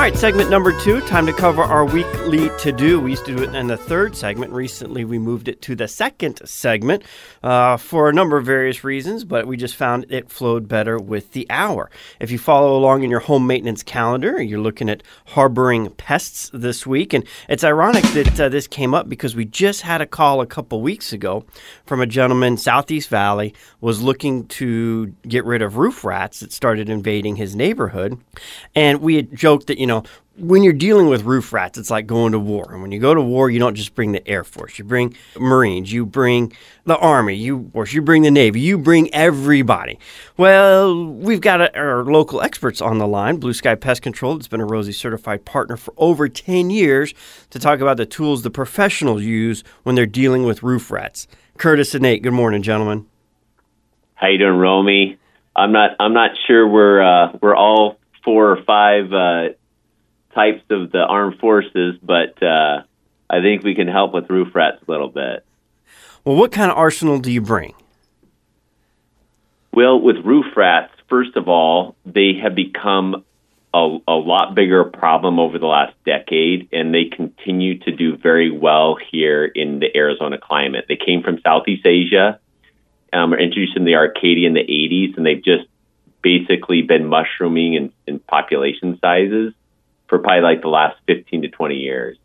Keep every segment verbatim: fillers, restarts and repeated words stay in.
right, segment number two, time to cover our weekly to-do. We used to do it in the third segment. Recently, we moved it to the second segment uh, for a number of various reasons, but we just found it flowed better with the hour. If you follow along in your home maintenance calendar, you're looking at harboring pests this week, and it's ironic that uh, this came up because we just had a call a couple weeks ago from a gentleman, Southeast Valley, was looking to get rid of roof rats that started invading his neighborhood, and we had joked that, you know, when you're dealing with roof rats, it's like going to war. And when you go to war, you don't just bring the Air Force. You bring Marines. You bring the Army. You, of course, you bring the Navy. You bring everybody. Well, we've got a, our local experts on the line, Blue Sky Pest Control. It's been a Rosie certified partner for over ten years to talk about the tools the professionals use when they're dealing with roof rats. Curtis and Nate, good morning, gentlemen. How you doing, Romy? I'm not. I'm not sure we're uh, we're all four or five uh, types of the armed forces, but uh, I think we can help with roof rats a little bit. Well, what kind of arsenal do you bring? Well, with roof rats, first of all, they have become a, a lot bigger problem over the last decade, and they continue to do very well here in the Arizona climate. They came from Southeast Asia, um, were introduced in the Arcadia in the eighties, and they've just basically been mushrooming in, in population sizes for probably like the last fifteen to twenty years.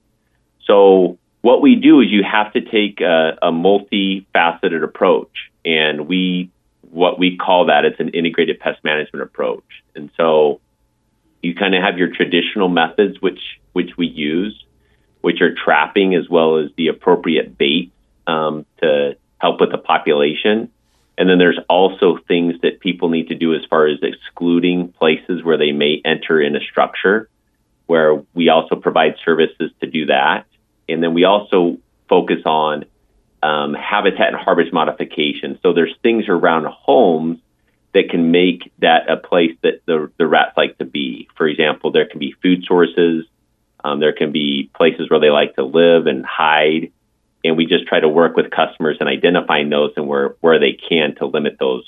So what we do is you have to take a, a multifaceted approach, and we what we call that is an integrated pest management approach. And so you kind of have your traditional methods, which which we use, which are trapping as well as the appropriate bait um, to help with the population. And then there's also things that people need to do as far as excluding places where they may enter in a structure, where we also provide services to do that. And then we also focus on um, habitat and harvest modification. So there's things around homes that can make that a place that the, the rats like to be. For example, there can be food sources. Um, there can be places where they like to live and hide. And we just try to work with customers in identifying those and where, where they can to limit those.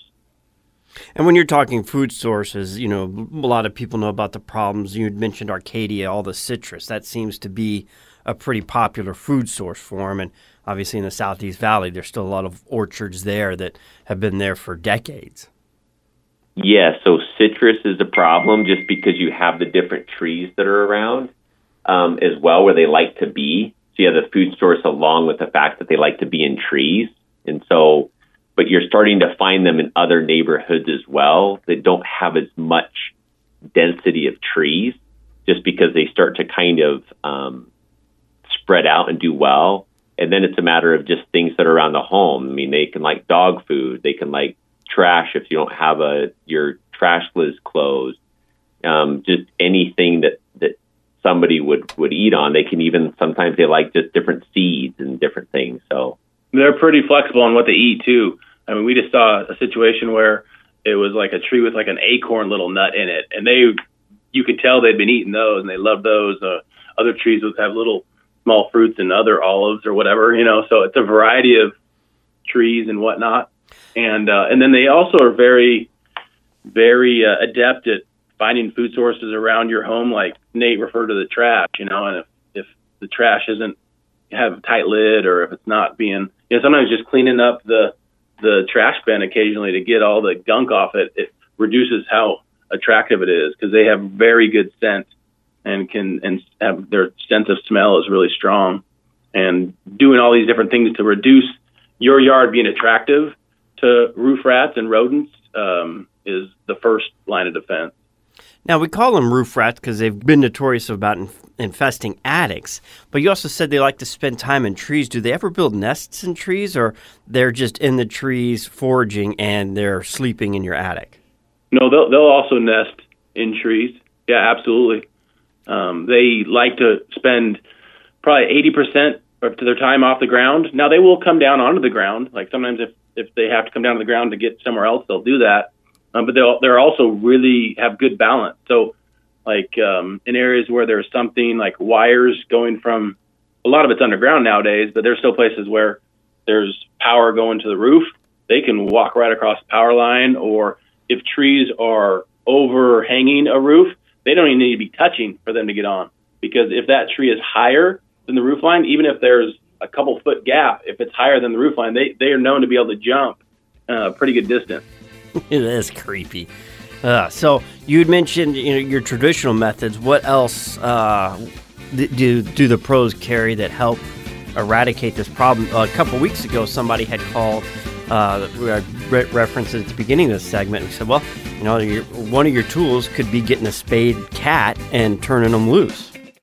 And when you're talking food sources, you know, a lot of people know about the problems. You had mentioned Arcadia, all the citrus. That seems to be a pretty popular food source for them. And obviously in the Southeast Valley, there's still a lot of orchards there that have been there for decades. Yeah, so citrus is a problem just because you have the different trees that are around um, as well where they like to be. So you have the food source along with the fact that they like to be in trees. And so, but you're starting to find them in other neighborhoods as well that don't have as much density of trees just because they start to kind of um, spread out and do well. And then it's a matter of just things that are around the home. I mean, they can like dog food. They can like trash if you don't have a your trash lid closed. Um, just anything that, that somebody would, would eat on. They can even, sometimes they like just different seeds and different things. So they're pretty flexible on what they eat too. I mean, we just saw a situation where it was like a tree with like an acorn little nut in it. And they, you could tell they'd been eating those and they loved those. Uh, other trees would have little small fruits and other olives or whatever, you know, so it's a variety of trees and whatnot. And, uh, and then they also are very, very uh, adept at finding food sources around your home, like Nate referred to the trash, you know, and if, if the trash isn't have a tight lid or if it's not being, you know, sometimes just cleaning up the, the trash bin occasionally to get all the gunk off it, it reduces how attractive it is because they have very good scent and can, and have their sense of smell is really strong. And doing all these different things to reduce your yard being attractive to roof rats and rodents um, is the first line of defense. Now, we call them roof rats because they've been notorious about inf- infesting attics, but you also said they like to spend time in trees. Do they ever build nests in trees, or they're just in the trees foraging and they're sleeping in your attic? No, they'll, they'll also nest in trees. Yeah, absolutely. Um, they like to spend probably eighty percent of their time off the ground. Now, they will come down onto the ground. Like sometimes if, if they have to come down to the ground to get somewhere else, they'll do that. Um, but they'll they're also really have good balance. So like um, in areas where there's something like wires going from, a lot of it's underground nowadays, but there's still places where there's power going to the roof. They can walk right across the power line, or if trees are overhanging a roof, they don't even need to be touching for them to get on. Because if that tree is higher than the roof line, even if there's a couple foot gap, if it's higher than the roof line, they, they are known to be able to jump uh, a pretty good distance. It is creepy. Uh, so you'd mentioned, you know, your traditional methods. What else uh, do do the pros carry that help eradicate this problem? Uh, a couple weeks ago, somebody had called. Uh, re- referenced at the beginning of this segment. We said, well, you know, your, one of your tools could be getting a spayed cat and turning them loose.